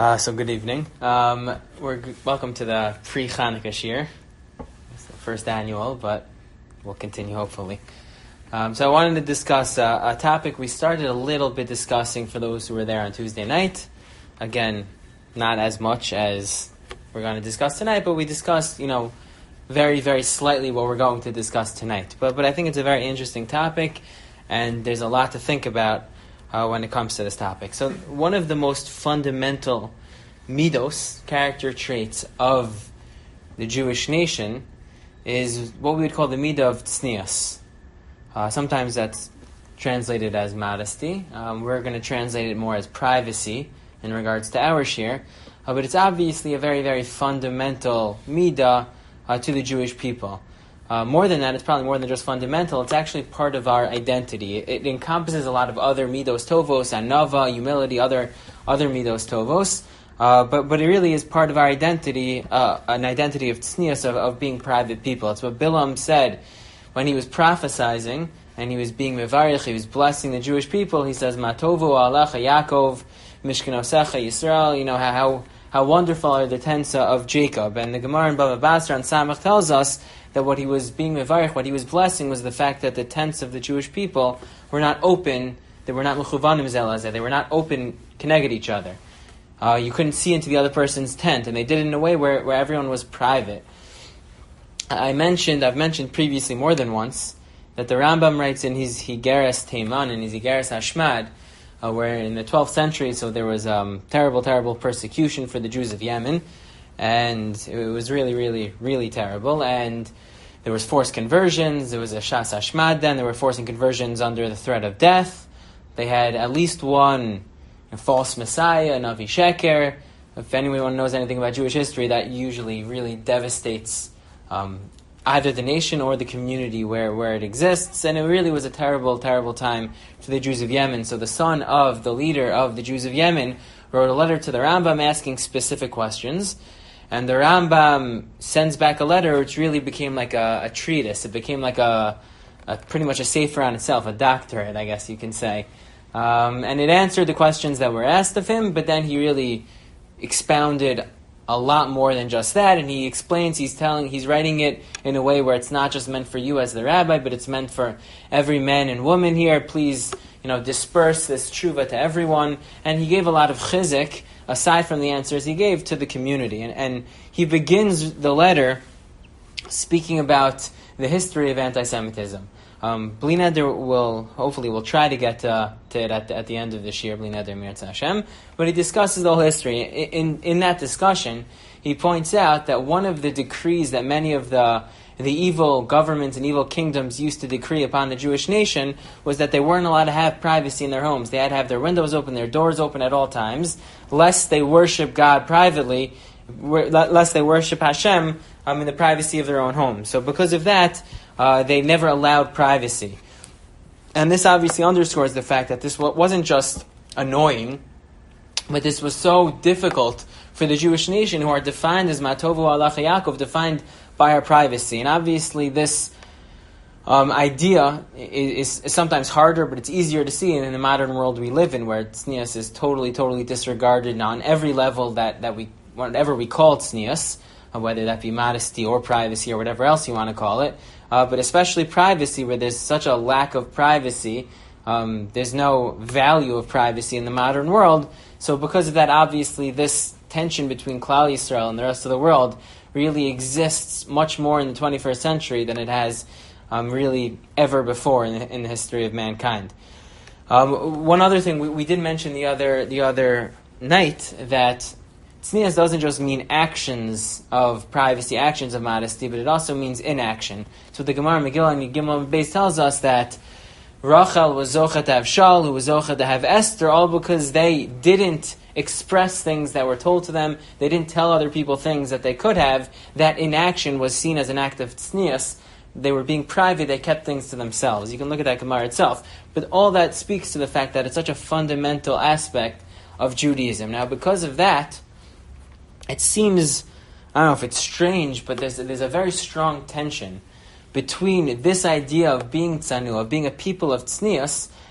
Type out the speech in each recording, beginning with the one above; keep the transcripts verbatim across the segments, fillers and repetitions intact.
Uh, so good evening. Um, we're g- welcome to the pre-Chanukah Shir. It's the first annual, but we'll continue hopefully. Um, so I wanted to discuss uh, a topic we started a little bit discussing for those who were there on Tuesday night. Again, not as much as we're going to discuss tonight, but we discussed, you know, very, very slightly what we're going to discuss tonight. But but I think it's a very interesting topic, and there's a lot to think about Uh, when it comes to this topic. So one of the most fundamental midos, character traits of the Jewish nation, is what we would call the midah of tznius. Uh, sometimes that's translated as modesty. Um, we're going to translate it more as privacy in regards to our share. Uh, but it's obviously a very, very fundamental midah uh, to the Jewish people. Uh, more than that, it's probably more than just fundamental. It's actually part of our identity. It, it encompasses a lot of other midos tovos, anava, humility, other other midos tovos. Uh, but but it really is part of our identity, uh, an identity of tznius, of, of being private people. It's what Bilam said when he was prophesizing and he was being mevarich, he was blessing the Jewish people. He says, "Matovu alecha Yaakov, mishkanosecha Yisrael." You know how. how How wonderful are the tents of Jacob. And the Gemara in Bava Basra and Samach tells us that what he was being mevarich, what he was blessing, was the fact that the tents of the Jewish people were not open, they were not mechuvanim zel hazeh, they were not open, connected each other. Uh, you couldn't see into the other person's tent, and they did it in a way where, where everyone was private. I mentioned, I've mentioned previously more than once, that the Rambam writes in his Higeres Teiman and his Higeres Hashmad, Uh, where in the twelfth century, so there was um, terrible, terrible persecution for the Jews of Yemen, and it was really, really, really terrible, and there was forced conversions, there was a Shas Hashmad then, there were forcing conversions under the threat of death. They had at least one a false messiah, an Avi Sheker. If anyone knows anything about Jewish history, that usually really devastates um, either the nation or the community where, where it exists, and it really was a terrible, terrible time for the Jews of Yemen. So the son of the leader of the Jews of Yemen wrote a letter to the Rambam asking specific questions, and the Rambam sends back a letter which really became like a, a treatise. It became like a, a pretty much a sefer on itself, a doctorate, I guess you can say. Um, and it answered the questions that were asked of him, but then he really expounded a lot more than just that, and he explains, he's telling, he's writing it in a way where it's not just meant for you as the rabbi, but it's meant for every man and woman here. Please, you know, disperse this tshuva to everyone. And he gave a lot of chizuk, aside from the answers he gave, to the community. And, and he begins the letter speaking about the history of anti-Semitism. Um, Bli Neder will, hopefully, will try to get uh, to it at the, at the end of this year, Bli Neder Mirza Hashem, but he discusses the whole history. In, in in that discussion, he points out that one of the decrees that many of the the evil governments and evil kingdoms used to decree upon the Jewish nation was that they weren't allowed to have privacy in their homes. They had to have their windows open, their doors open at all times, lest they worship God privately, lest they worship Hashem um, in the privacy of their own homes. So because of that, Uh, they never allowed privacy. And this obviously underscores the fact that this wasn't just annoying, but this was so difficult for the Jewish nation, who are defined as Matovu Alecha Yaakov, defined by our privacy. And obviously this um, idea is, is sometimes harder, but it's easier to see in, in the modern world we live in, where tznius is totally, totally disregarded on every level that, that we, whatever we call tznius, whether that be modesty or privacy or whatever else you want to call it. Uh, but especially privacy, where there's such a lack of privacy, um, there's no value of privacy in the modern world. So because of that, obviously, this tension between Klal Yisrael and the rest of the world really exists much more in the twenty-first century than it has um, really ever before in the, in the history of mankind. Um, one other thing, we, we did mention the other the other night that tznius doesn't just mean actions of privacy, actions of modesty, but it also means inaction. So the Gemara Megillah and Gimel Beis tells us that Rachel was zocha to have Shaul, who was zocha to have Esther, all because they didn't express things that were told to them. They didn't tell other people things that they could have. That inaction was seen as an act of tznius. They were being private, they kept things to themselves. You can look at that Gemara itself. But all that speaks to the fact that it's such a fundamental aspect of Judaism. Now, because of that, it seems, I don't know if it's strange, but there's there's a very strong tension between this idea of being tzanu, of being a people of tznius,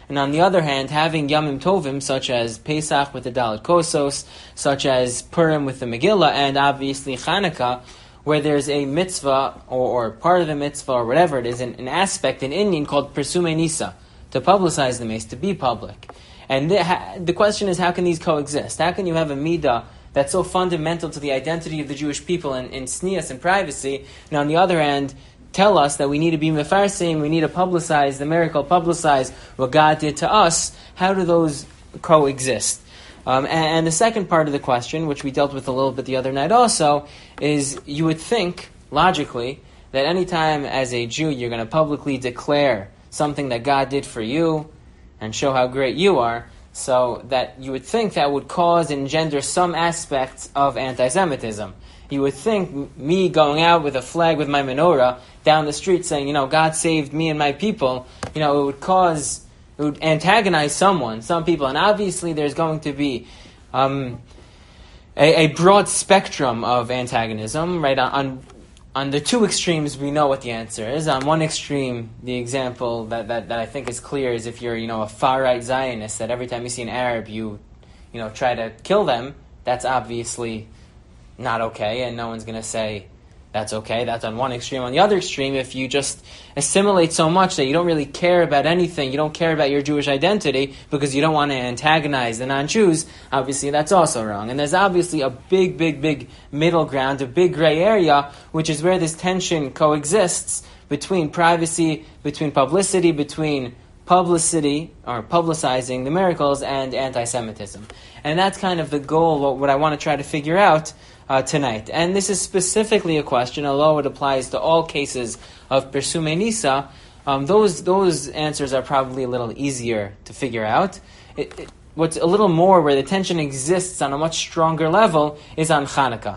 And on the other hand, having Yamim Tovim, such as Pesach with the Dalet Kosos, such as Purim with the Megillah, and obviously Chanukah, where there's a mitzvah, or, or part of the mitzvah, or whatever it is, an, an aspect, an Indian called Persumei Nisa, to publicize the mace, to be public. And the, ha, the question is, how can these coexist? How can you have a midah that's so fundamental to the identity of the Jewish people in, in sneas and privacy, and on the other hand, tell us that we need to be mefarsim, we need to publicize the miracle, publicize what God did to us? How do those coexist? Um, and, and the second part of the question, which we dealt with a little bit the other night also, is you would think, logically, that anytime as a Jew you're going to publicly declare something that God did for you and show how great you are, so that you would think that would cause and engender some aspects of anti-Semitism. You would think me going out with a flag with my menorah down the street saying, you know, God saved me and my people, you know, it would cause, it would antagonize someone, some people. And obviously there's going to be um, a, a broad spectrum of antagonism, right? On, on on the two extremes, we know what the answer is. On one extreme, the example that, that, that I think is clear is if you're, you know, a far-right Zionist, that every time you see an Arab, you, you know, try to kill them. That's obviously not okay, and no one's going to say that's okay. That's on one extreme. On the other extreme, if you just assimilate so much that you don't really care about anything, you don't care about your Jewish identity because you don't want to antagonize the non-Jews, obviously that's also wrong. And there's obviously a big, big, big middle ground, a big gray area, which is where this tension coexists between privacy, between publicity, between publicity, or publicizing the miracles, and anti-Semitism. And that's kind of the goal, what, what I want to try to figure out Uh, tonight. And this is specifically a question, although it applies to all cases of Persumei Nisa, um, those those answers are probably a little easier to figure out. It, it, what's a little more where the tension exists on a much stronger level is on Chanukah,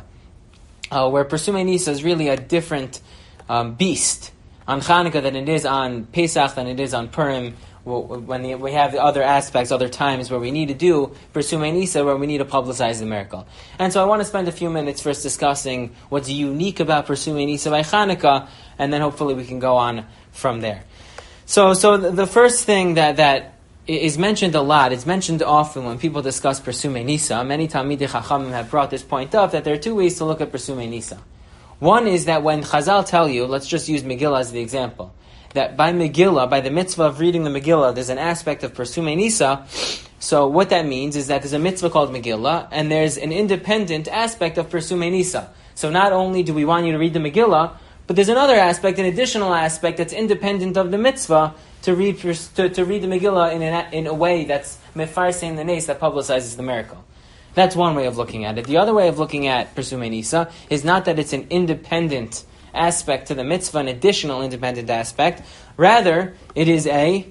uh, where Persumei Nisa is really a different um, beast on Chanukah than it is on Pesach, than it is on Purim, when the, we have other aspects, other times where we need to do Persumei Nisa, where we need to publicize the miracle. And so I want to spend a few minutes first discussing what's unique about Persumei Nisa by Chanukah, and then hopefully we can go on from there. So so the first thing that, that is mentioned a lot, it's mentioned often when people discuss Persumei Nisa. Many Talmidei Chachamim have brought this point up, that there are two ways to look at Persumei Nisa. One is that when Chazal tell you, let's just use Megillah as the example, that by Megillah, by the mitzvah of reading the Megillah, there's an aspect of Persumei Nisa. So what that means is that there's a mitzvah called Megillah, and there's an independent aspect of Persumei Nisa. So not only do we want you to read the Megillah, but there's another aspect, an additional aspect that's independent of the mitzvah to read to, to read the Megillah in, an, in a way that's mefarsein the nes, that publicizes the miracle. That's one way of looking at it. The other way of looking at Persumei Nisa is not that it's an independent aspect to the mitzvah, an additional independent aspect. Rather, it is a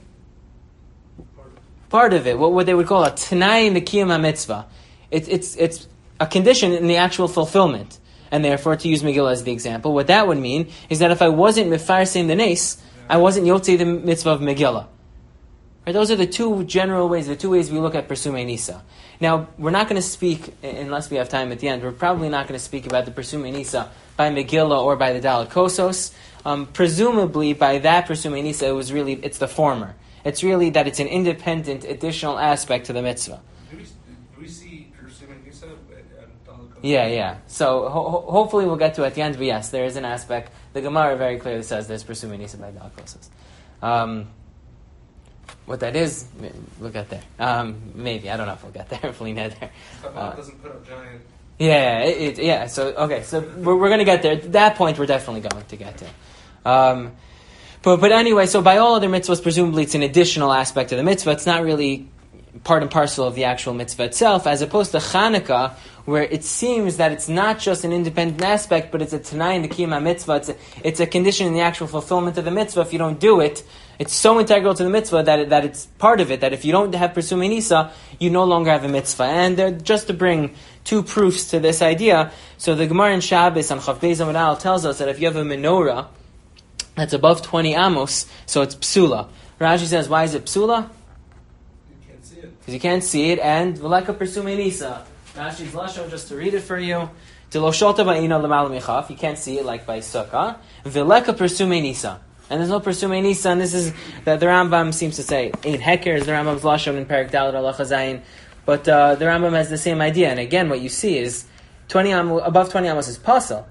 part of it. What, what they would call a t'nai in the kiyum mitzvah. It, it's it's a condition in the actual fulfillment. And therefore, to use Megillah as the example, what that would mean is that if I wasn't mefarsein the nes, I wasn't yotzei the mitzvah of Megillah. Right? Those are the two general ways, the two ways we look at Persumei Nisa. Now, we're not going to speak, unless we have time at the end, we're probably not going to speak about the Persumei Nisa by Megillah or by the Dalet Kosos. Um, presumably, by that Persumei Nisa, it was really, it's the former. It's really that it's an independent, additional aspect to the mitzvah. Do we, do we see Persumei Nisa at Dalet Kosos? Yeah, yeah. So ho- hopefully we'll get to it at the end, but yes, there is an aspect. The Gemara very clearly says there's Persumei Nisa by Dalet Kosos. Um, what that is, we'll get there. Um, maybe, I don't know if we'll get there, if we'll get there. Uh, doesn't put up giant... Yeah, it, it, yeah. So okay, so we're, we're going to get there. At that point, we're definitely going to get to. Um, but but anyway, so by all other mitzvahs, presumably it's an additional aspect of the mitzvah. It's not really part and parcel of the actual mitzvah itself, as opposed to Chanukah, where it seems that it's not just an independent aspect, but it's a t'nai in the kiyum mitzvah. It's a, it's a condition in the actual fulfillment of the mitzvah. If you don't do it, it's so integral to the mitzvah that it, that it's part of it. That if you don't have Persumei Nisa, you no longer have a mitzvah. And uh, just to bring two proofs to this idea, so the Gemara in Shabbos on Chav Beis Amud Aleph tells us that if you have a menorah that's above twenty amos, so it's psula. Rashi says, why is it psula? You can't see it. Because you can't see it, and v'leka Persumei Nisa. Rashi's lashon, just to read it for you. You can't see it like by sukkah. V'leka Persumei Nisa. And there's no Persumei Nisa, and this is that the Rambam seems to say eight heker is the Rambam's lashon in Perek Daled Halacha Zayin, but uh, the Rambam has the same idea. And again, what you see is twenty amos, above twenty amos is pasal.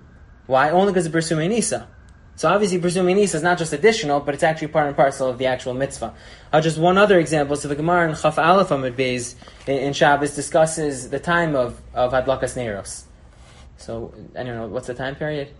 Why? Only because of Persumei Nisa. So obviously, Persumei Nisa is not just additional, but it's actually part and parcel of the actual mitzvah. Uh, just one other example. So the Gemara in Chaf Aleph Amud Beis in, in Shabbos discusses the time of of Hadlakas Neiros. So I don't know what's the time period.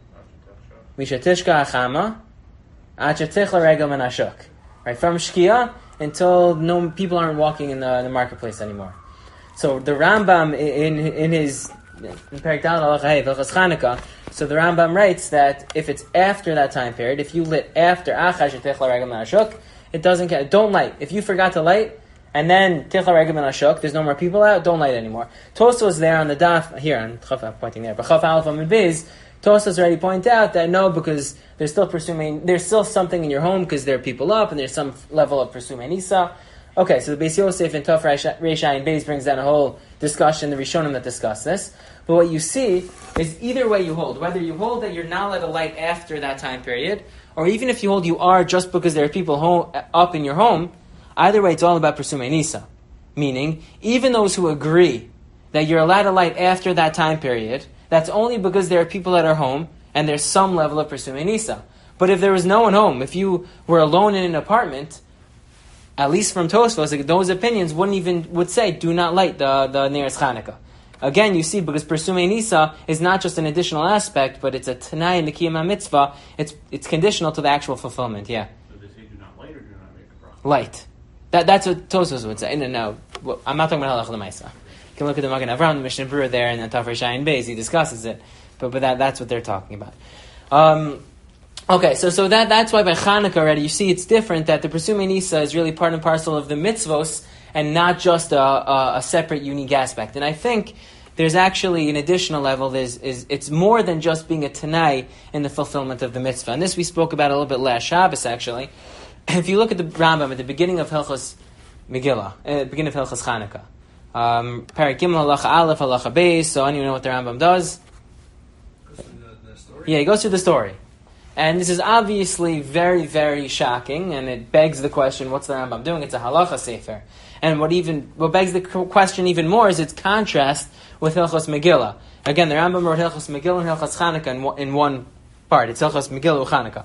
Mishatishka Achama, Achetich L'Regel Menashuk. Right, from Shkia until no people aren't walking in the, in the marketplace anymore. So the Rambam in in his in Perek Daled Halacha Hey Hilchos Chanukah. So the Rambam writes that if it's after that time period, if you lit after Achaj Tich L'Regel Menashuk, it doesn't count. Don't light. If you forgot to light and then Tich L'Regel Menashuk, there's no more people out. Don't light anymore. Tosfos there on the daf here on Chaf I'm pointing there, but Chaf Aleph Amud Beis. Tosfos already point out that no, because there's still Persumei, there's still something in your home because there are people up and there's some level of Persumei Nisa. Okay, so the Beis Yosef and Tov Reish Ayin Beis brings down a whole discussion, the Rishonim that discuss this. But what you see is either way you hold, whether you hold that you're not allowed to light after that time period, or even if you hold you are just because there are people home, up in your home, either way it's all about Persumei Nisa. Meaning, even those who agree that you're allowed to light after that time period, that's only because there are people that are home and there's some level of Persumei Nisa. But if there was no one home, if you were alone in an apartment, at least from Tosfos, like those opinions wouldn't even would say do not light the the Neiros Chanukah. Again, you see, because Persumei Nisa is not just an additional aspect, but it's a Tanai in the Kiyama mitzvah. It's it's conditional to the actual fulfillment. Yeah. So they say do not light or do not make a bracha? Light. That that's what Tosfos would say. No, no, well, I'm not talking about Halacha L'Maisa. You can look at the Magen Avraham, the Mishnah Berurah there, and the Tov Reish Ayin Beis. He discusses it, but but that that's what they're talking about. Um, Okay, so so that that's why by Chanukah already you see it's different, that the Persumei Nisa is really part and parcel of the mitzvos and not just a, a, a separate unique aspect. And I think there's actually an additional level. There's is it's more than just being a Tanai in the fulfillment of the mitzvah. And this we spoke about a little bit last Shabbos actually. If you look at the Rambam at the beginning of Hilchos Megillah, at the beginning of Hilchos Chanukah, um, Perek Gimel Halacha Aleph Halacha Beis. So anyone know what the Rambam does? Goes through the, the story? Yeah, he goes through the story. And this is obviously very, very shocking, and it begs the question, what's the Rambam doing? It's a halacha sefer. And what even what begs the question even more is its contrast with Hilchos Megillah. Again, the Rambam wrote Hilchos Megillah and Hilchos Chanukah in one, in one part. It's Hilchos Megillah Chanukah.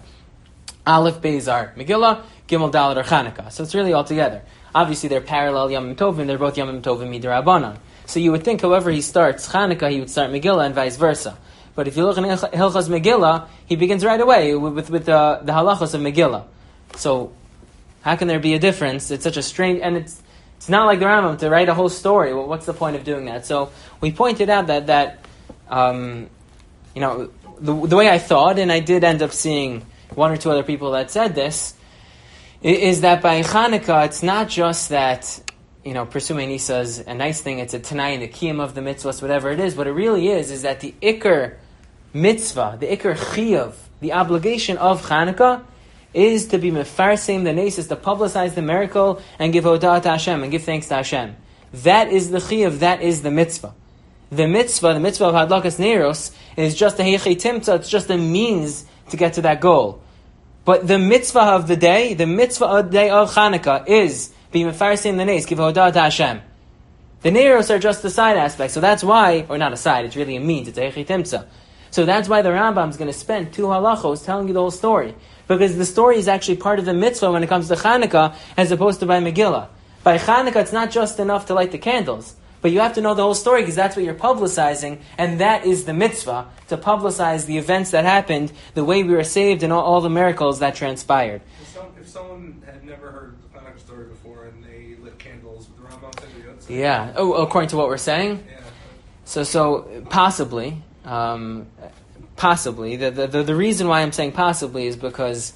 Aleph Beis are Megillah, Gimel Daled are Chanukah. So it's really all together. Obviously, they're parallel Yamim Tovim. They're both Yamim Tovim Midrabanan. So you would think, however he starts Chanukah, he would start Megillah and vice versa. But if you look in Hilchos Megillah, he begins right away with with, with uh, the halachos of Megillah. So, how can there be a difference? It's such a strange, and it's it's not like the Rambam to write a whole story. Well, what's the point of doing that? So we pointed out that that um, you know the the way I thought, and I did end up seeing one or two other people that said this, is that by Chanukah it's not just that. You know, Persumei Nisa is a nice thing. It's a Tanai in the Kiyam of the mitzvahs, whatever it is. What it really is, is that the Iker mitzvah, the Iker Chiyav, the obligation of Chanukah, is to be mefarsem the nes, is to publicize the miracle and give hodah to Hashem and give thanks to Hashem. That is the Chiyav, that is the mitzvah. The mitzvah, the mitzvah of Hadlakas Neiros, is just a Heichei Timtza, it's just a means to get to that goal. But the mitzvah of the day, the mitzvah of the day of Chanukah is be mefarsim the nes, give hodah to Hashem. The neiros are just the side aspect, so that's why, or not a side, it's really a means, it's a heichei timtza. So that's why the Rambam is going to spend two halachos telling you the whole story. Because the story is actually part of the mitzvah when it comes to Chanukah, as opposed to by Megillah. By Chanukah, it's not just enough to light the candles, but you have to know the whole story, because that's what you're publicizing, and that is the mitzvah, to publicize the events that happened, the way we were saved, and all, all the miracles that transpired. If, some, if someone had never heard the Chanukah story before and they lit candles, would the Rambam say that? Yeah. Oh, according to what we're saying? Yeah. So, so possibly, um, possibly. The, the, the, the reason why I'm saying possibly is because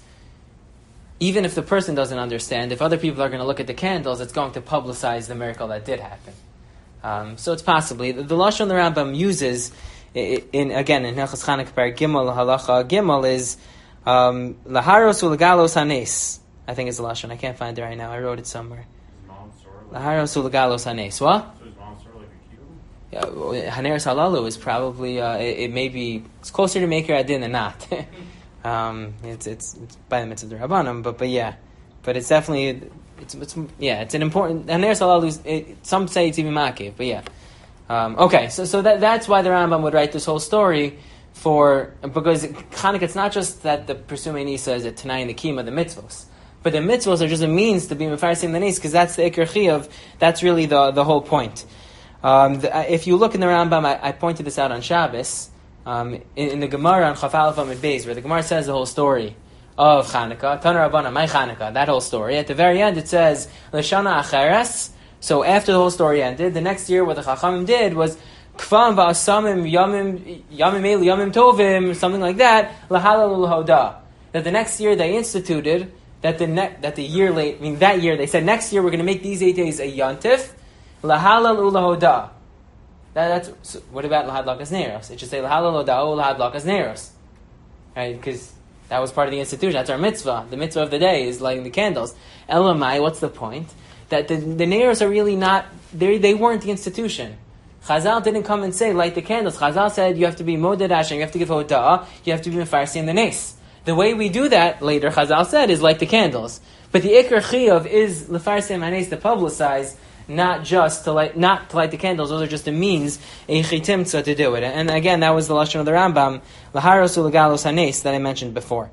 even if the person doesn't understand, if other people are going to look at the candles, it's going to publicize the miracle that did happen. Um, so it's possibly. The, the Lashon the Rambam uses, in, in again, in Hilchos Chanukah Perek Gimel, Halacha Gimel, is um, Laharos u'legalos hanes. I think it's the Lashon. I can't find it right now. I wrote it somewhere. Laharos u'legalos hanes. What? So is mom sort of like a cube? Yeah, Haneres Halalu is probably, uh, it, it may be, it's closer to Maker Adin than not. Um, it's, it's it's by the mitzvah d'Rabbanan, but but yeah, but it's definitely it's, it's yeah it's an important, and there's a lot of it, some say it's even makiv, but yeah. Um, okay, so so that that's why the Rambam would write this whole story for, because Chanukah, it's not just that the Persumei Nisa is a Tanai and the Kima, the mitzvos, but the mitzvos are just a means to be mefarsim the Nes, because that's the Iker Chiyuv. That's really the the whole point. Um, the, if you look in the Rambam, I, I pointed this out on Shabbos. Um, in, in the Gemara on Chaf Aleph Amud Beis, where the Gemara says the whole story of Chanukah, Taner Rabbana, my Chanukah, that whole story. At the very end, it says L'shana Acheres. So after the whole story ended, the next year, what the Chachamim did was Kfam va'asamim yamim yamim el yamim tovim, something like that. Lahalal l'hoda. That the next year they instituted that the ne- that the year late, I mean that year they said next year we're going to make these eight days a yontif. Lahalal l'hoda. That, that's so what about lahad lakas neiros? It should say lahalal l'hoda lahad lakas neiros, right? Because that was part of the institution. That's our mitzvah. The mitzvah of the day is lighting the candles. Elamai, what's the point? That the the neiros are really not they they weren't the institution. Chazal didn't come and say light the candles. Chazal said you have to be moded Hashem, you have to give hoda'ah, you have to be mefarsim the nes. The way we do that later, Chazal said, is light the candles. But the ikar chiyuv is lefarsim hanes, to publicize, not just to light, not to light the candles. Those are just a means, a chitimtza, to do it. And again, that was the lashon of the Rambam, laharos ulegalos hanes, that I mentioned before.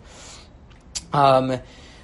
Um,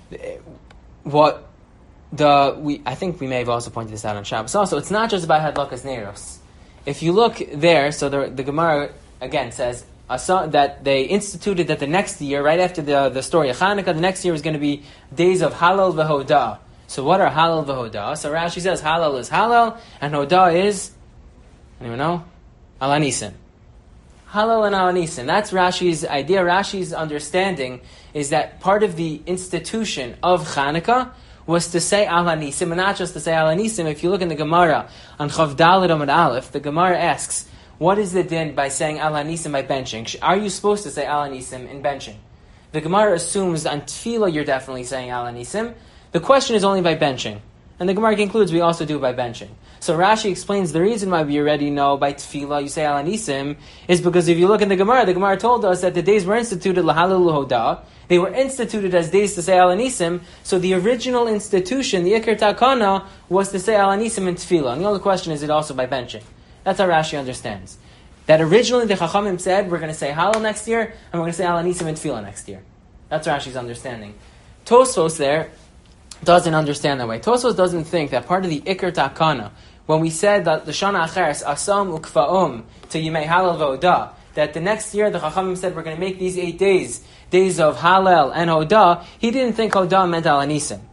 what the we I think we may have also pointed this out on Shabbos. Also, it's not just about hadlakas neiros. If you look there, so the, the Gemara again says uh, that they instituted that the next year, right after the the story of Chanukah, the next year was going to be days of Halal v'Hodah. So what are Halal v'Hodah? So Rashi says Halal is Halal and Hodah is, anyone know? Alanisim. Halal and Alanisim. That's Rashi's idea. Rashi's understanding is that part of the institution of Chanukah was to say Al Hanisim, and not just to say Al Hanisim. If you look in the Gemara on Chav Daled Amud Aleph, the Gemara asks, what is the din by saying Al Hanisim by benching? Are you supposed to say Al Hanisim in benching? The Gemara assumes on Tefillah you're definitely saying Al Hanisim. The question is only by benching. And the Gemara concludes we also do by benching. So Rashi explains the reason why we already know by Tefillah you say Al Hanisim is because if you look in the Gemara, the Gemara told us that the days were instituted Lahalal Hodah. They were instituted as days to say Al Hanisim, so the original institution, the Iker Takana, was to say Al Hanisim in Tefillah. And the only question is it also by benching. That's how Rashi understands. That originally the Chachamim said, we're going to say Halal next year, and we're going to say Al Hanisim in Tefillah next year. That's Rashi's understanding. Tosfos there doesn't understand that way. Tosfos doesn't think that part of the Iker Takana, when we said that the Shana Acheres, Asam Ukfa'um, to Yimei Halal V'Odah, that the next year the Chachamim said we're going to make these eight days days of Halal and Hodah, he didn't think Hodah meant Al Hanisim.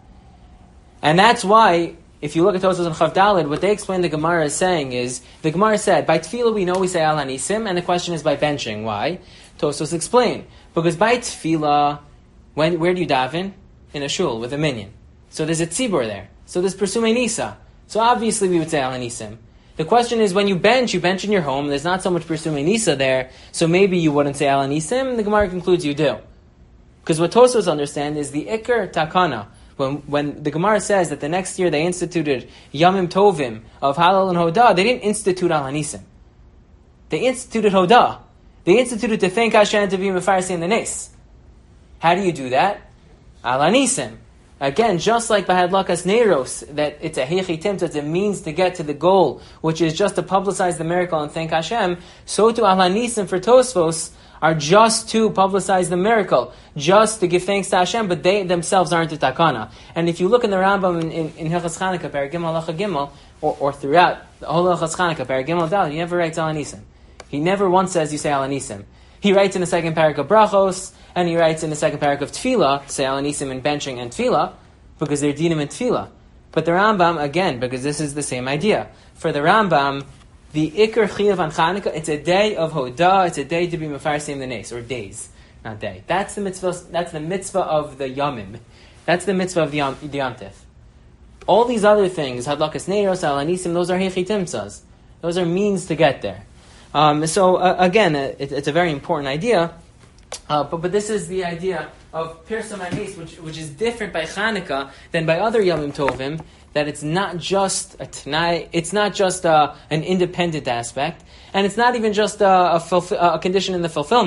And that's why, if you look at Tosfos and Chav Daled, what they explain the Gemara is saying is, the Gemara said, by Tefillah we know we say Al Hanisim, and the question is by benching. Why? Tosfos explain. Because by Tefillah, when, where do you daven? In a shul, with a minyan. So there's a tzibur there. So there's Persumei Nisa. So obviously we would say Al Hanisim. The question is, when you bench, you bench in your home, there's not so much Persumei Nisa there, so maybe you wouldn't say Al Hanisim, the Gemara concludes you do. Because what Tosfos understand is the Iker Takana. When when the Gemara says that the next year they instituted Yamim Tovim of Halal and Hodah, they didn't institute Al Hanisim. They instituted Hodah. They instituted to thank Hashem, to be mefarsim in the Nes. How do you do that? Al Hanisim. Again, just like Bahad Lakas Neiros, that it's a Hechitim, it's a means to get to the goal, which is just to publicize the miracle and thank Hashem, so to Al Hanisim for Tosfos are just to publicize the miracle, just to give thanks to Hashem, but they themselves aren't a takana. And if you look in the Rambam in, in, in Hilchos Chanukah, Perek Gimel Halacha Gimel, or, or throughout the whole Hilchos Chanukah, Perek Gimel Dal, he never writes Al Hanisim. He never once says you say Al Hanisim. He writes in the second parak of Brachos, and he writes in the second parak of Tefillah, say Al Hanisim in benching and Tefillah, because they're dinim in Tefillah. But the Rambam, again, because this is the same idea, for the Rambam, the Iker Chiyuv on Chanukah, it's a day of Hodah, it's a day to be mefarsim the Nes, or days, not day. That's the mitzvah. That's the mitzvah of the Yamim. That's the mitzvah of the Yom, the Yontif. All these other things, Hadlakas Neiros, Al Hanisim, those are Hechitimtzas. Those are means to get there. Um, so uh, again, uh, it, it's a very important idea. Uh, but but this is the idea of Pirsum HaNes, which which is different by Chanukah than by other Yamim Tovim. That it's not just a Tanai, it's not just a, an independent aspect, and it's not even just a, a, fulfill, a condition in the fulfillment.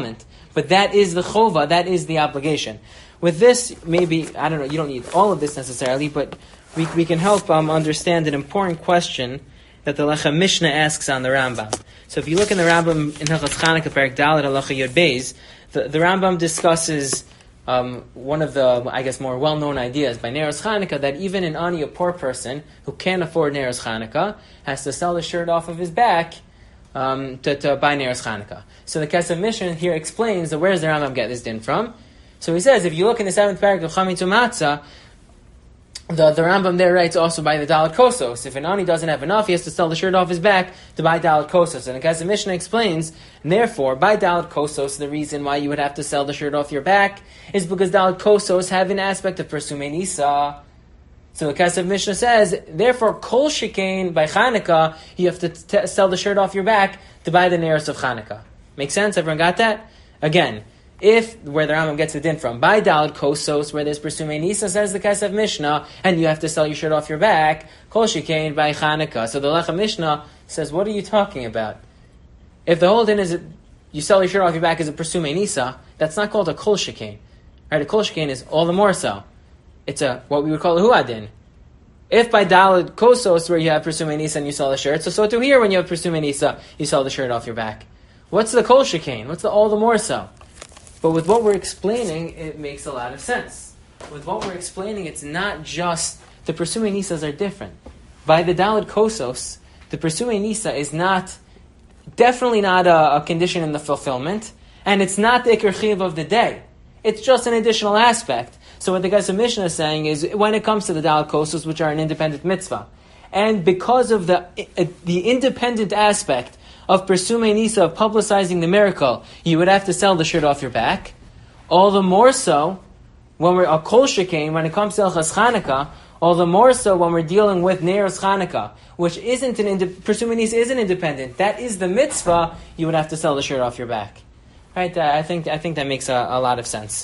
But that is the chova, that is the obligation. With this, maybe, I don't know, you don't need all of this necessarily, but we we can help um, understand an important question that the Lechem Mishnah asks on the Rambam. So if you look in the Rambam in Hilchos Chanukah, Perek Dalet Halacha Yod Beis, the, the Rambam discusses um, one of the, I guess, more well-known ideas by Neros Chanukah, that even an ani, a poor person who can't afford Neros Chanukah, has to sell the shirt off of his back um, to, to buy Neros Chanukah. So the Kesef Mishnah here explains that where does the Rambam get this din from? So he says, if you look in the seventh paragraph of Chametz U'Matzah, The, the Rambam there writes also by the Dalet Kosos. If an ani doesn't have enough, he has to sell the shirt off his back to buy Dalet Kosos. And as the Mishnah explains, and therefore, by Dalet Kosos, the reason why you would have to sell the shirt off your back is because Dalet Kosos have an aspect of Persumei Nisa. So the Kesef Mishnah says, therefore, Kol Shekain by Chanukah, you have to t- sell the shirt off your back to buy the Neros of Chanukah. Make sense? Everyone got that? Again, if, where the Rambam gets the din from, by Dalet Kosos, where there's Persumei Nisa, says the Kesef Mishnah, and you have to sell your shirt off your back, Kol Shekain by Chanukah. So the Lechem Mishnah says, what are you talking about? If the whole din is that you sell your shirt off your back as a Persumei Nisa, that's not called a Kol Shekain. Right? A Kol Shekain is all the more so. It's a, what we would call a Huadin. If by Dalet Kosos, where you have Persumei Nisa and you sell the shirt, so so too here when you have Persumei Nisa, you sell the shirt off your back. What's the Kol Shekain? What's the all the more so? But with what we're explaining, it makes a lot of sense. With what we're explaining, it's not just, the Persumei Nisas are different. By the Dalet Kosos, the Persumei Nisa is not, definitely not a, a condition in the fulfillment, and it's not the Iker Chiv of the day. It's just an additional aspect. So what the Kesef Mishnah is saying is, when it comes to the Dalet Kosos, which are an independent mitzvah, and because of the uh, the independent aspect of Persumei Nisa, of publicizing the miracle, you would have to sell the shirt off your back. All the more so, when we're a Kol Shekain, when it comes to Hilchos Chanukah, all the more so when we're dealing with Neros Chanukah, which isn't an, inde- Persumei Nisa isn't independent. That is the mitzvah, you would have to sell the shirt off your back. Right? Uh, I think I think that makes a, a lot of sense.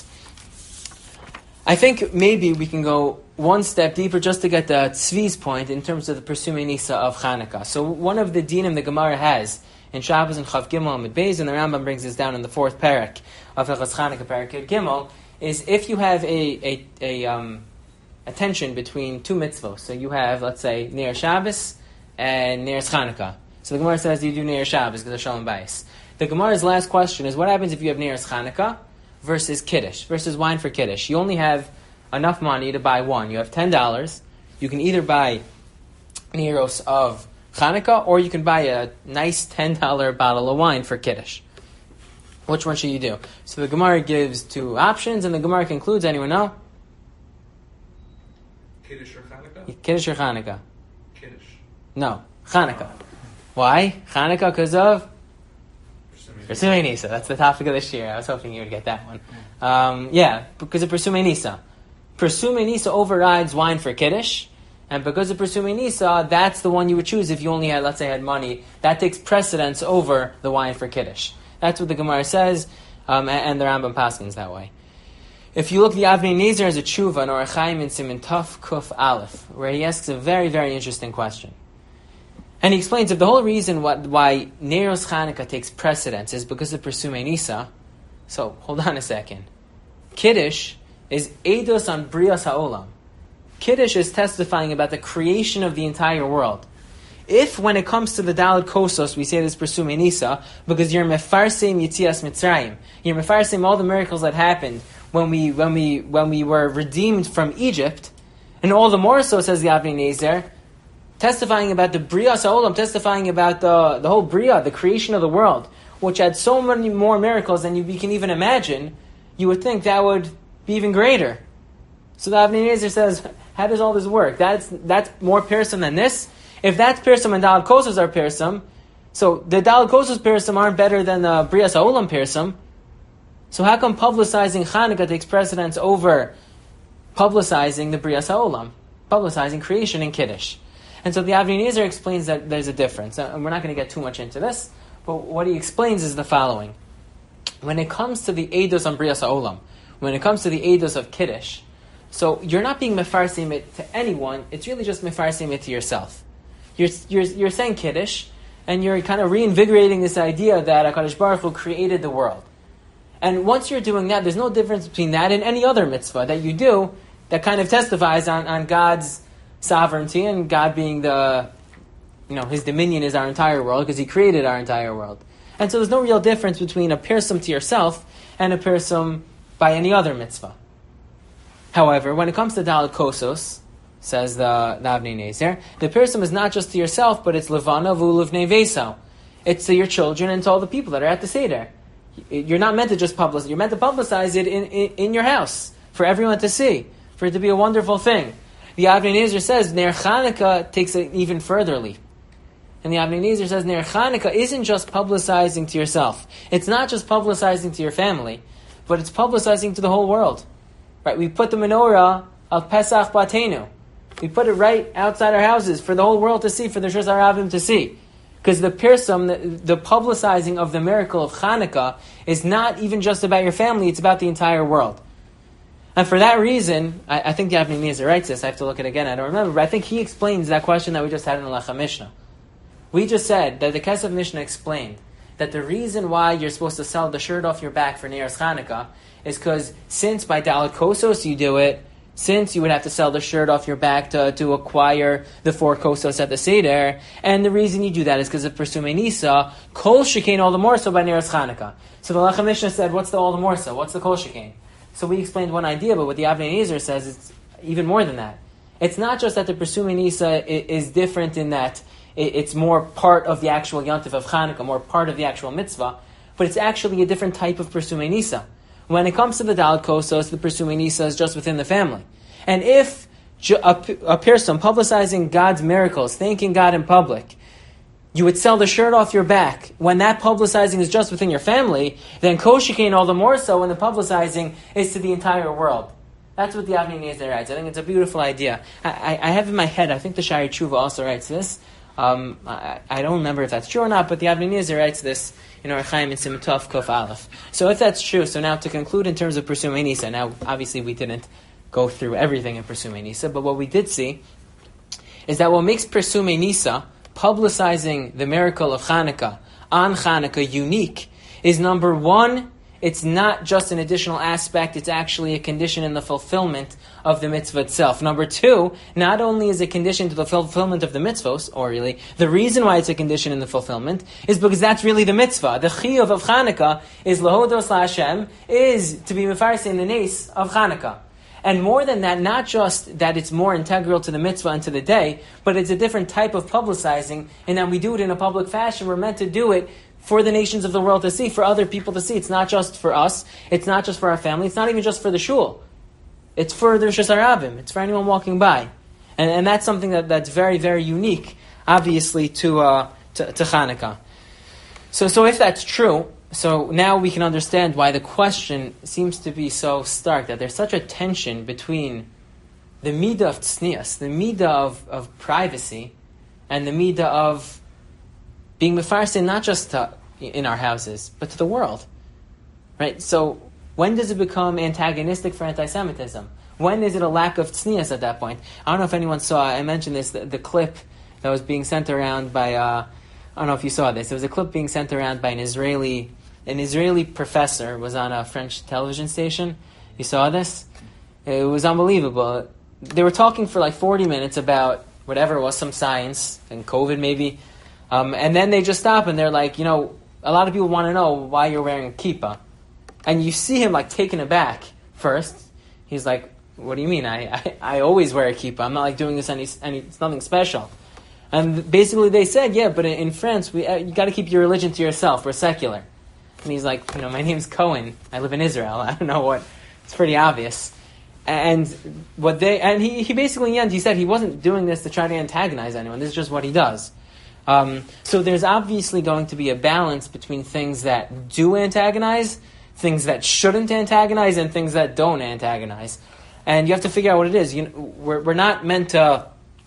I think maybe we can go one step deeper just to get the Tzvi's point in terms of the Persumei Nisa of Chanukah. So one of the dinim the Gemara has in Shabbos and Chav Gimel and Beis, and the Rambam brings this down in the fourth parak of Hilchos Chanukah, Parak Gimel, is if you have a a, a, um, a tension between two mitzvos. So you have, let's say, Ner Shabbos and Ner Chanukah. So the Gemara says you do Ner Shabbos because of Shalom Bayis. The Gemara's last question is, what happens if you have Ner Chanukah versus Kiddush, versus wine for Kiddush? You only have enough money to buy one. You have ten dollars. You can either buy Neros of Chanukah, or you can buy a nice ten dollars bottle of wine for Kiddush. Which one should you do? So the Gemara gives two options, and the Gemara concludes, anyone know? Kiddush or Chanukah? Kiddush or Chanukah? Kiddush. No, Chanukah. Why? Chanukah because of? Persumei Nisa. That's the topic of this year. I was hoping you would get that one. Um, yeah, because of Persumei Nisa. Persumei Nisa overrides wine for Kiddush, and because of Persumei Nisa, that's the one you would choose if you only had, let's say, had money. That takes precedence over the wine for Kiddush. That's what the Gemara says, um, and, and the Rambam paskins that way. If you look, the Avnei Nezer has a tshuva in Orach Chaim in Siman Tuf Kuf Aleph, where he asks a very, very interesting question. And he explains that the whole reason what, why Neros Chanukah takes precedence is because of Persumei Nisa. So, hold on a second. Kiddush is Eidos on Brias HaOlam. Kiddush is testifying about the creation of the entire world. If, when it comes to the Dalet Kosos, we say this Persumei Nisa, because you're Mefarsim Yitzias Mitzrayim, you're Mefarsim all the miracles that happened when we when we when we were redeemed from Egypt, and all the more so, says the Avnei Nezer, testifying about the Brias HaOlam, testifying about the the whole Bria, the creation of the world, which had so many more miracles than you can even imagine. You would think that would be even greater. So the Avnei Nezer says, how does all this work? That's that's more Pirsum than this? If that's Pirsum and Dalet Kosos are Pirsum, so the Dalet Kosos Pirsum aren't better than the Brias HaOlam Pirsum. So how come publicizing Chanukah takes precedence over publicizing the Brias HaOlam, publicizing creation in Kiddush? And so the Avnei Nezer explains that there's a difference. And we're not going to get too much into this, but what he explains is the following. When it comes to the Eidos on Brias HaOlam, when it comes to the Eidos of Kiddush, so you're not being mefarsim it to anyone, it's really just mefarsim it to yourself. You're, you're, you're saying Kiddush, and you're kind of reinvigorating this idea that HaKadosh Baruch Hu created the world. And once you're doing that, there's no difference between that and any other mitzvah that you do that kind of testifies on, on God's sovereignty and God being the, you know, His dominion is our entire world because He created our entire world. And so there's no real difference between a pirsum to yourself and a pirsum by any other mitzvah. However, when it comes to Dalet Kosos, says the, the Avnei Nezer, the pirsum is not just to yourself, but it's Levana v'ulevnei Vesau. It's to your children and to all the people that are at the Seder. You're not meant to just publicize, you're meant to publicize it in, in, in your house for everyone to see, for it to be a wonderful thing. The Avnei Nezer says, Ner Chanukah takes it even further leap. And the Avnei Nezer says, Ner Chanukah isn't just publicizing to yourself. It's not just publicizing to your family, but it's publicizing to the whole world. Right? We put the menorah of Pesach Batenu. We put it right outside our houses for the whole world to see, for the Shus Harabim to see. Because the pirsum, the, the publicizing of the miracle of Chanukah is not even just about your family, it's about the entire world. And for that reason, I, I think the Avnei Nezer writes this, I have to look at it again, I don't remember, but I think he explains that question that we just had in the Lechem Mishnah. We just said that the Kesef Mishnah explained that the reason why you're supposed to sell the shirt off your back for Neiras Chanukah is because since by Dalet Kosos you do it, since you would have to sell the shirt off your back to, to acquire the four kosos at the Seder, and the reason you do that is because of Persumei Nisa, Kol Shekain all the more so by Neiras Chanukah. So the Lechem Mishnah said, what's the all the more so? What's the Kol Shekain? So we explained one idea, but what the Avnei Nezer says is even more than that. It's not just that the Persumei Nisa is different in that it's more part of the actual Yontif of Chanukah, more part of the actual mitzvah, but it's actually a different type of Persumei Nisa. When it comes to the Dalet Kosos, the Persumei Nisa is just within the family. And if a, a pirsum publicizing God's miracles, thanking God in public, you would sell the shirt off your back when that publicizing is just within your family, then Kol Shekain all the more so when the publicizing is to the entire world. That's what the Avnei Nezer writes. I think it's a beautiful idea. I, I, I have in my head, I think the Shari Tshuva also writes this. Um, I, I don't remember if that's true or not, but the Avnei Nezer writes this in Orach Chaim in Siman Tov Kof Aleph. So if that's true, so now to conclude in terms of Persumei Nisa, now obviously we didn't go through everything in Persumei Nisa, but what we did see is that what makes Persumei Nisa, publicizing the miracle of Chanukah on Chanukah, unique is number one, it's not just an additional aspect, it's actually a condition in the fulfillment of the mitzvah itself. Number two, not only is it a condition to the fulfillment of the mitzvahs, or really, the reason why it's a condition in the fulfillment is because that's really the mitzvah. The chiyuv of Chanukah is lahodos laHashem, is to be mefarse in the nes of Chanukah. And more than that, not just that it's more integral to the mitzvah and to the day, but it's a different type of publicizing, and that we do it in a public fashion. We're meant to do it for the nations of the world to see, for other people to see. It's not just for us. It's not just for our family. It's not even just for the shul. It's for the Shus Harabim. It's for anyone walking by. And, and that's something that, that's very, very unique, obviously, to, uh, to, to Chanukah. So, so if that's true, so now we can understand why the question seems to be so stark, that there's such a tension between the midah of tznius, the midah of, of privacy, and the midah of being mefarsin not just to, in our houses, but to the world. Right? So when does it become antagonistic for anti-Semitism? When is it a lack of tznius at that point? I don't know if anyone saw, I mentioned this, the, the clip that was being sent around by, uh, I don't know if you saw this, there was a clip being sent around by an Israeli, an Israeli professor was on a French television station. You saw this? It was unbelievable. They were talking for like forty minutes about whatever it was, some science, and COVID maybe. Um, and then they just stop and they're like, you know, a lot of people want to know why you're wearing a kippah. And you see him like taken aback first. He's like, what do you mean? I, I, I always wear a kippah. I'm not like doing this any, any, it's nothing special. And basically they said, yeah, but in, in France, we uh, you got to keep your religion to yourself. We're secular. And he's like, you know, my name's Cohen. I live in Israel. I don't know what. It's pretty obvious. And what they and he, he basically in the end he said he wasn't doing this to try to antagonize anyone. This is just what he does. Um, so there's obviously going to be a balance between things that do antagonize, things that shouldn't antagonize, and things that don't antagonize. And you have to figure out what it is. You know, we're we're not meant to,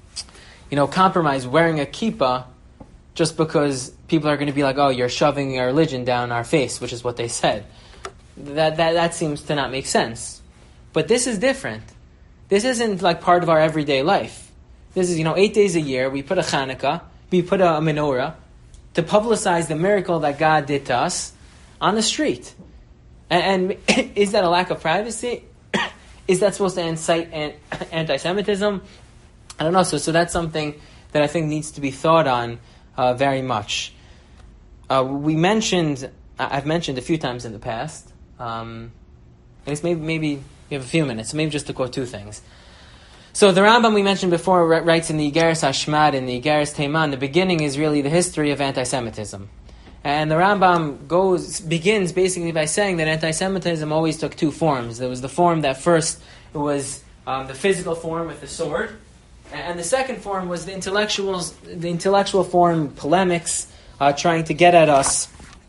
you know, compromise wearing a kippah just because people are going to be like, oh, you're shoving your religion down our face, which is what they said. That that that seems to not make sense. But this is different. This isn't like part of our everyday life. This is, you know, eight days a year, we put a Chanukah, we put a, a menorah to publicize the miracle that God did to us on the street. And, and is that a lack of privacy? Is that supposed to incite an, anti-Semitism? I don't know. So, so that's something that I think needs to be thought on uh, very much. Uh, we mentioned, I've mentioned a few times in the past, um, and it's maybe, maybe we have a few minutes, so maybe just to quote two things. So the Rambam we mentioned before writes in the Igeres Hashmad, in the Igeres Teiman, the beginning is really the history of anti-Semitism. And the Rambam goes begins basically by saying that anti-Semitism always took two forms. There was the form that first it was um, the physical form with the sword, and the second form was the intellectuals, the intellectual form, polemics, uh, trying to get at us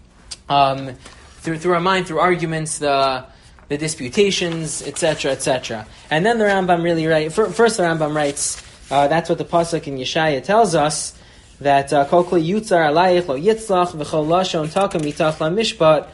um, through through our mind, through arguments, the the disputations, et cetera, et cetera. And then the Rambam really writes. First, the Rambam writes. Uh, that's what the pasuk in Yeshaya tells us, that kol kli yutzar alayich lo yitzlach v'chol lashon taka mitach lamishpat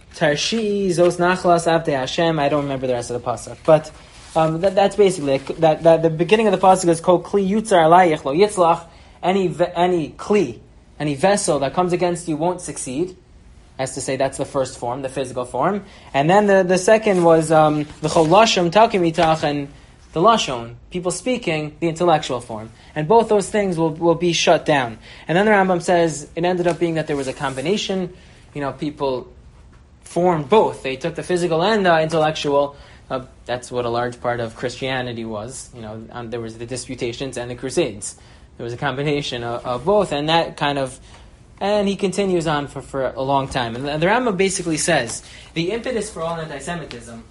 tarshi zos nachlas avdei Hashem. I don't remember the rest of the pasuk, but um, that, that's basically it. That, that the beginning of the pasuk is kol kli yutzar alayich lo yitzlach. Any any kli, any vessel that comes against you won't succeed. As to say, that's the first form, the physical form, and then the, the second was um, v'chol lashon taka mitach, and the lashon, people speaking, the intellectual form. And both those things will, will be shut down. And then the Rambam says it ended up being that there was a combination. You know, people formed both. They took the physical and the intellectual. Uh, that's what a large part of Christianity was. You know, um, there was the disputations and the Crusades. There was a combination of, of both, and that kind of... And he continues on for, for a long time. And the, the Rambam basically says the impetus for all anti-Semitism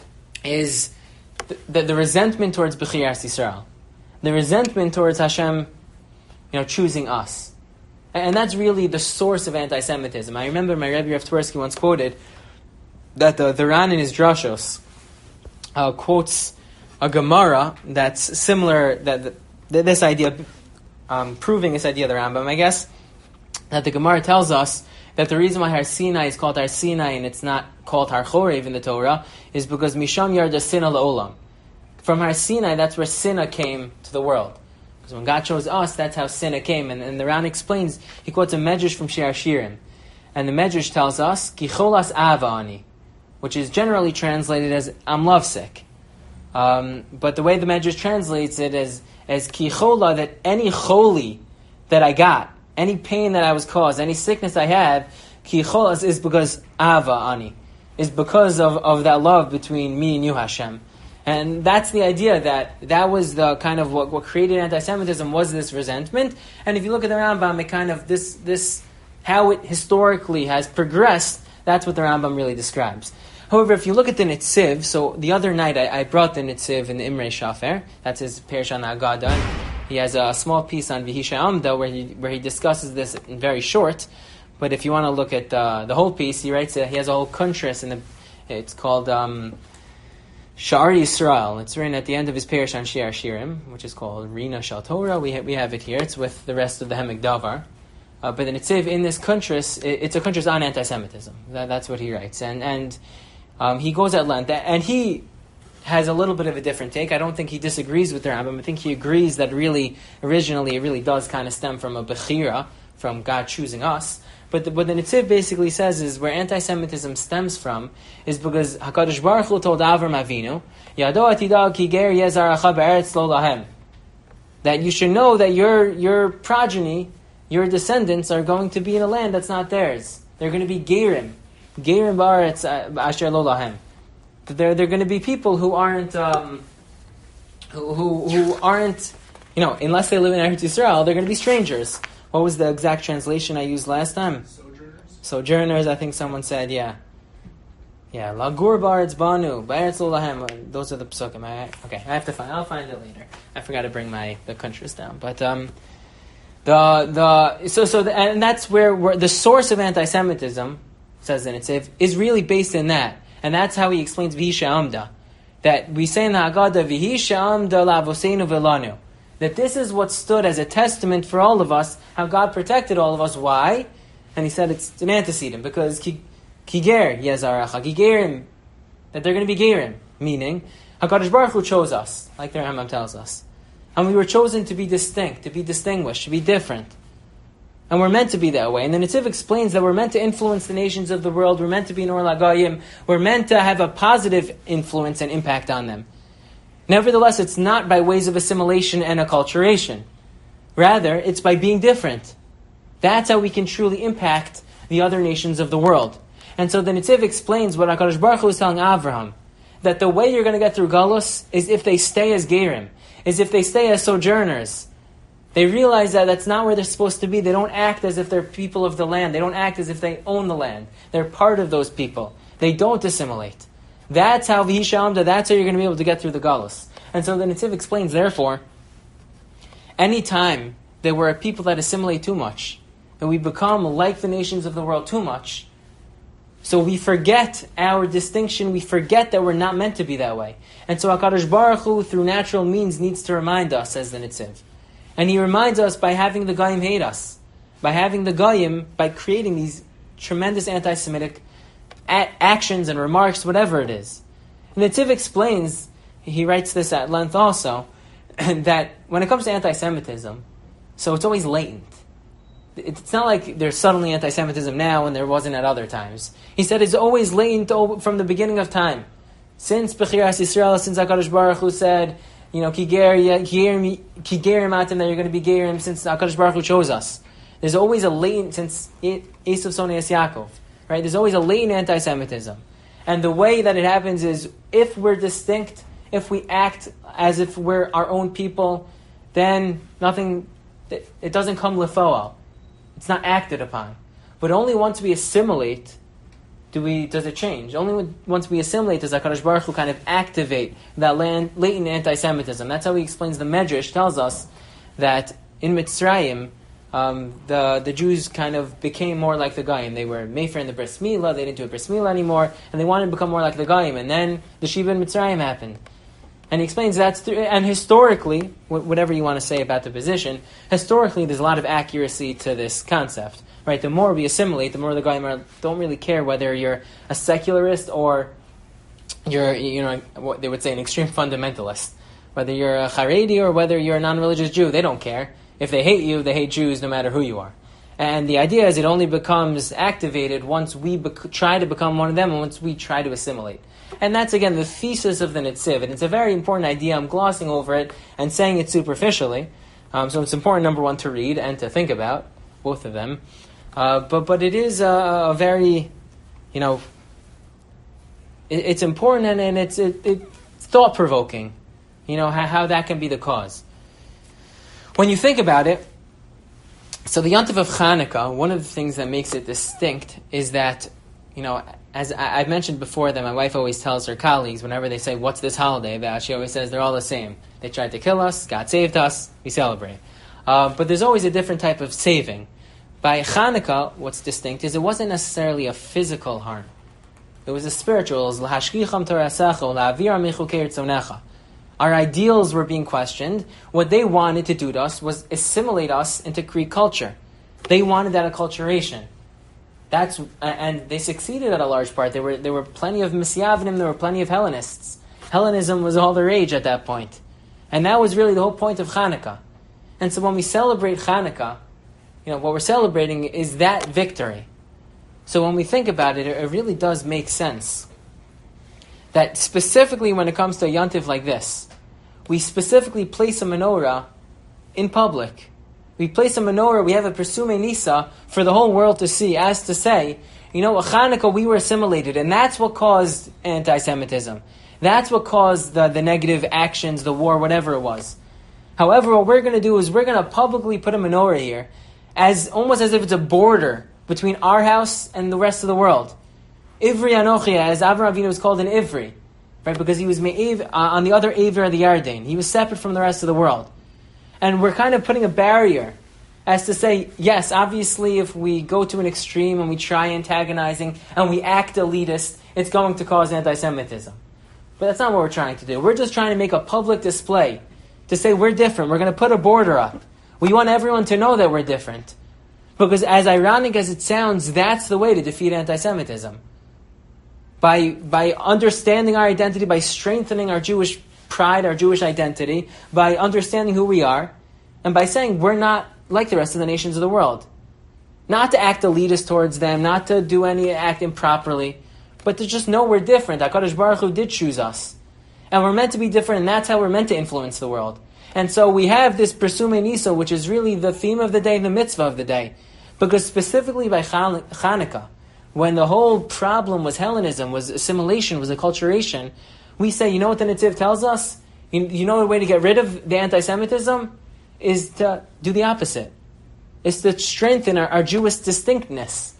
is... The, the resentment towards B'chiras Yisrael, the resentment towards Hashem, you know, choosing us, and that's really the source of anti-Semitism. I remember my Rebbe Rav Twersky once quoted that the, the Ran in his drashos uh, quotes a Gemara that's similar, that, that this idea, um, proving this idea of the Rambam, I guess, that the Gemara tells us that the reason why Har Sinai is called Har Sinai and it's not called Har Chorev in the Torah is because Misham Yarda Sina La'olam. From Har Sinai, that's where Sinna came to the world. Because when God chose us, that's how Sinna came. And, and the Ran explains, he quotes a Medrash from Shir Hashirim. And the Medrash tells us, Ki cholas ava ani, which is generally translated as, I'm lovesick. Um, but the way the Medrash translates it is, as Ki chola, that any choli that I got, any pain that I was caused, any sickness I had, ki cholas is because ava ani, is because of, of that love between me and you, Hashem. And that's the idea, that that was the kind of what, what created anti-Semitism, was this resentment. And if you look at the Rambam, it kind of, this, this, how it historically has progressed, that's what the Rambam really describes. However, if you look at the Netziv, so the other night I, I brought the Netziv in the Imrei Shafer, that's his Perashan Haggadah. He has a small piece on Vihisha Amda where he where he discusses this in very short. But if you want to look at uh, the whole piece, he writes, uh, he has a whole kuntras, and it's called um, Sha'ar Yisrael. It's written at the end of his Perush on Shir Hashirim, which is called Rina Shal Torah. We, ha- we have it here. It's with the rest of the Hemik Davar. Uh, but the Netziv in this kuntras, it, it's a kuntras on anti-Semitism. That, that's what he writes. And, and um, he goes at length. And he has a little bit of a different take. I don't think he disagrees with the Rambam. I think he agrees that really, originally, it really does kind of stem from a bechira, from God choosing us. But the, what the Netziv basically says is where anti-Semitism stems from is because HaKadosh Baruch Hu told Avram Avinu, Yado atidal ki ger yezaracha be'eretz lo lahem, that you should know that your your progeny, your descendants, are going to be in a land that's not theirs. They're going to be gerim, gerim ba'aretz asher lo lahem. They're they're going to be people who aren't um, who, who who aren't, you know, unless they live in Eretz Yisrael, they're going to be strangers. What was the exact translation I used last time? Sojourners. Sojourners, I think someone said, yeah. Yeah, Lagur Baretz Banu, Ba'eretz Lo Lahem. Those are the psukim. I, okay, I have to find. I'll find it later. I forgot to bring my the countries down, but um, the the so so the, and that's where, where the source of anti-Semitism, says in Netziv, is really based in that. And that's how he explains Vihisha Amda. That we say in the Haggadah, Vihisha Amda la'avoseinu v'lanu. That this is what stood as a testament for all of us, how God protected all of us. Why? And he said it's an antecedent, because ki, ki ger yezaracha, ki gerim, that they're going to be gerim. Meaning, HaKadosh Baruch Hu chose us, like the Rambam tells us. And we were chosen to be distinct, to be distinguished, to be different. And we're meant to be that way. And the Netziv explains that we're meant to influence the nations of the world. We're meant to be an Or LaGoyim. We're meant to have a positive influence and impact on them. Nevertheless, it's not by ways of assimilation and acculturation. Rather, it's by being different. That's how we can truly impact the other nations of the world. And so the Netziv explains what HaKadosh Baruch Hu is telling Avraham, that the way you're going to get through Galus is if they stay as Gerim, is if they stay as sojourners. They realize that that's not where they're supposed to be. They don't act as if they're people of the land. They don't act as if they own the land. They're part of those people. They don't assimilate. That's how V'hishamda, that's how you're going to be able to get through the Galus. And so the Netziv explains, therefore, any time that we're a people that assimilate too much, that we become like the nations of the world too much, so we forget our distinction, we forget that we're not meant to be that way. And so HaKadosh Baruch Hu, through natural means, needs to remind us, says the Netziv. And he reminds us by having the Goyim hate us. By having the Goyim, by creating these tremendous anti-Semitic a- actions and remarks, whatever it is. And the Netziv explains, he writes this at length also, that when it comes to anti-Semitism, so it's always latent. It's not like there's suddenly anti-Semitism now and there wasn't at other times. He said it's always latent from the beginning of time. Since Bechiras Yisrael, since HaKadosh Baruch Hu said, you know, Kigerim atem, that you're going to be Gerim, since HaKadosh Baruch Hu chose us. There's always a latent, since Esav Soneas Yaakov, right? There's always a latent anti-Semitism. And the way that it happens is, if we're distinct, if we act as if we're our own people, then nothing, it doesn't come lefoal. It's not acted upon. But only once we assimilate do we does it change. Only once we assimilate does HaKadosh Baruch Hu kind of activate that latent anti-Semitism. That's how he explains the Medrash, tells us that in Mitzrayim, um, the the Jews kind of became more like the Goyim. They were Mefer in the Bris Milah, they didn't do a Bris Milah anymore, and they wanted to become more like the Goyim. And then the Shiva in Mitzrayim happened. And he explains that's through, and historically, whatever you want to say about the position, historically there's a lot of accuracy to this concept, right? The more we assimilate, the more the Goyim don't really care whether you're a secularist or you're, you know, what they would say an extreme fundamentalist. Whether you're a Haredi or whether you're a non-religious Jew, they don't care. If they hate you, they hate Jews no matter who you are. And the idea is it only becomes activated once we bec- try to become one of them and once we try to assimilate. And that's, again, the thesis of the Netziv. And it's a very important idea. I'm glossing over it and saying it superficially. Um, so it's important, number one, to read and to think about, both of them. Uh, but but it is a, a very, you know, it, it's important and, and it's, it, it's thought-provoking, you know, how, how that can be the cause. When you think about it, so the Yontif of Chanukah, one of the things that makes it distinct is that, you know, as I, I've mentioned before that my wife always tells her colleagues, whenever they say, what's this holiday about, she always says they're all the same. They tried to kill us, God saved us, we celebrate. Uh, but there's always a different type of saving. By Chanukah, what's distinct is it wasn't necessarily a physical harm. It was a spiritual. Our ideals were being questioned. What they wanted to do to us was assimilate us into Greek culture. They wanted that acculturation. That's and they succeeded at a large part. There were there were plenty of Misyavnim, there were plenty of Hellenists. Hellenism was all the rage at that point. And that was really the whole point of Chanukah. And so when we celebrate Chanukah, you know, what we're celebrating is that victory. So when we think about it, it really does make sense that specifically when it comes to a yontif like this, we specifically place a menorah in public. We place a menorah, we have a Persume Nisa for the whole world to see, as to say, you know, a Chanukah, we were assimilated, and that's what caused anti-Semitism. That's what caused the, the negative actions, the war, whatever it was. However, what we're going to do is we're going to publicly put a menorah here, as almost as if it's a border between our house and the rest of the world. Ivri Anochi, as Avraham Avinu was called an Ivri, right? Because he was me'ev, uh, on the other Aver of the Yarden. He was separate from the rest of the world. And we're kind of putting a barrier as to say, yes, obviously if we go to an extreme and we try antagonizing and we act elitist, it's going to cause anti-Semitism. But that's not what we're trying to do. We're just trying to make a public display to say we're different. We're going to put a border up. We want everyone to know that we're different. Because as ironic as it sounds, that's the way to defeat anti-Semitism. By by understanding our identity, by strengthening our Jewish pride, our Jewish identity, by understanding who we are, and by saying we're not like the rest of the nations of the world. Not to act elitist towards them, not to do any act improperly, but to just know we're different. HaKadosh Baruch Hu did choose us. And we're meant to be different, and that's how we're meant to influence the world. And so we have this Persume Nisa, which is really the theme of the day, the mitzvah of the day. Because specifically by Chan- Chanukah, when the whole problem was Hellenism, was assimilation, was acculturation, we say, you know what the Netziv tells us? You, you know the way to get rid of the anti-Semitism? Is to do the opposite. It's to strengthen our, our Jewish distinctness.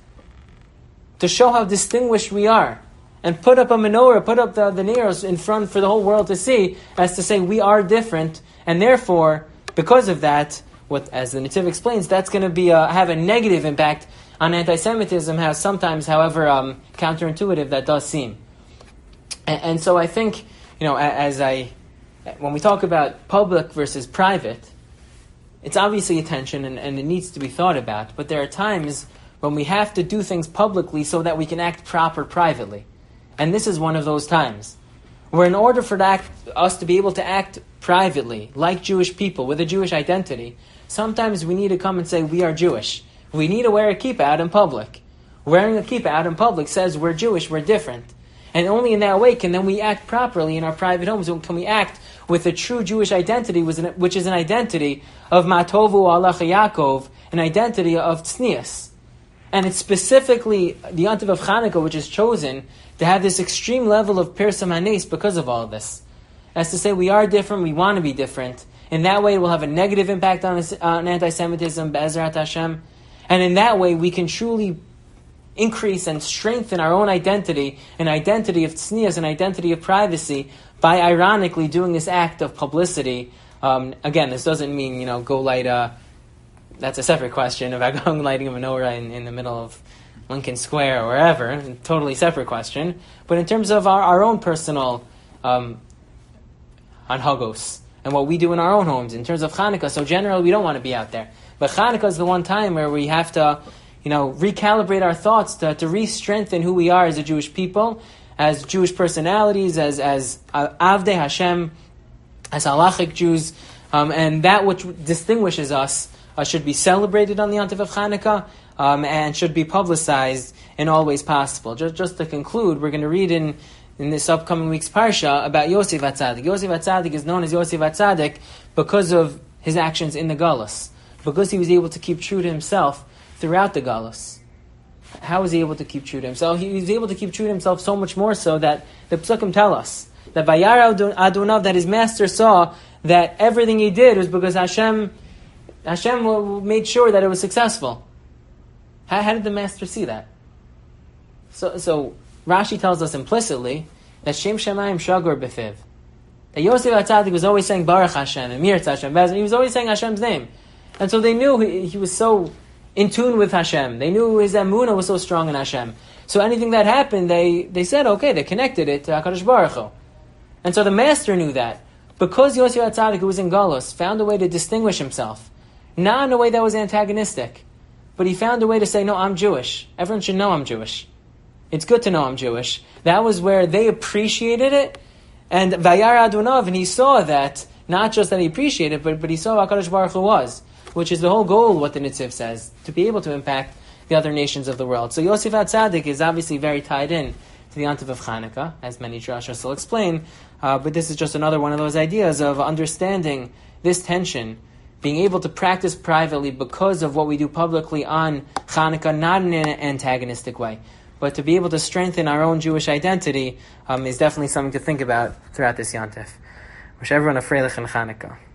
To show how distinguished we are. And put up a menorah, put up the, the neros in front for the whole world to see, as to say we are different, and therefore, because of that, what as the Netziv explains, that's going to be a, have a negative impact on anti-Semitism, how sometimes, however um, counterintuitive that does seem. And, and so I think, you know, as I, when we talk about public versus private, it's obviously a tension and, and it needs to be thought about, but there are times when we have to do things publicly so that we can act proper privately. And this is one of those times where in order for that, us to be able to act privately, like Jewish people, with a Jewish identity, sometimes we need to come and say, we are Jewish. We need to wear a kippah out in public. Wearing a kippah out in public says we're Jewish, we're different. And only in that way can then we act properly in our private homes. Can we act with a true Jewish identity, which is an identity of Matovu Allah Yaakov, an identity of Tznius. And it's specifically the Yontif of Chanukah which is chosen to have this extreme level of Pirsam Hanes because of all of this. As to say we are different, we want to be different. In that way it will have a negative impact on, on anti-Semitism, Be'ezrat Hashem. And in that way we can truly increase and strengthen our own identity, an identity of tznius, an identity of privacy, by ironically doing this act of publicity. Um, again, this doesn't mean, you know, go light a... That's a separate question about going lighting a menorah in, in the middle of Lincoln Square or wherever. A totally separate question. But in terms of our, our own personal um, anhagos and what we do in our own homes, in terms of Chanukah, so generally we don't want to be out there. But Chanukah is the one time where we have to, you know, recalibrate our thoughts to, to re-strengthen who we are as a Jewish people, as Jewish personalities, as as uh, Avdei Hashem, as halachic Jews, um, and that which distinguishes us uh, should be celebrated on the Yontif of Chanukah, um, and should be publicized in all ways possible. Just just to conclude, we're going to read in in this upcoming week's parsha about Yosef HaTzadik. Yosef HaTzadik is known as Yosef HaTzadik because of his actions in the Galus, because he was able to keep true to himself throughout the Galus. How was he able to keep true to himself? He was able to keep true to himself so much more so that the Psukim tell us that Vayar Adonav, that his master saw that everything he did was because Hashem Hashem made sure that it was successful. How, how did the master see that? So, so Rashi tells us implicitly that Shem Shemayim Shagor Befiv. That Yosef HaTzadik was always saying Baruch Hashem, Emir Hashem, he was always saying Hashem's name. And so they knew he, he was so in tune with Hashem. They knew his emunah was so strong in Hashem. So anything that happened, they, they said, okay, they connected it to HaKadosh Baruch Hu. And so the master knew that. Because Yosef HaTzadik, who was in Galus, found a way to distinguish himself. Not in a way that was antagonistic. But he found a way to say, no, I'm Jewish. Everyone should know I'm Jewish. It's good to know I'm Jewish. That was where they appreciated it. And Vayar Adonav, and he saw that, not just that he appreciated it, but, but he saw what HaKadosh Baruch Hu was. Which is the whole goal, what the Netziv says, to be able to impact the other nations of the world. So Yosef HaTzadik is obviously very tied in to the Yontif of Chanukah, as many drashos will explain, uh, but this is just another one of those ideas of understanding this tension, being able to practice privately because of what we do publicly on Chanukah, not in an antagonistic way, but to be able to strengthen our own Jewish identity um, is definitely something to think about throughout this Yontif. Wish everyone a freilich and Chanukah.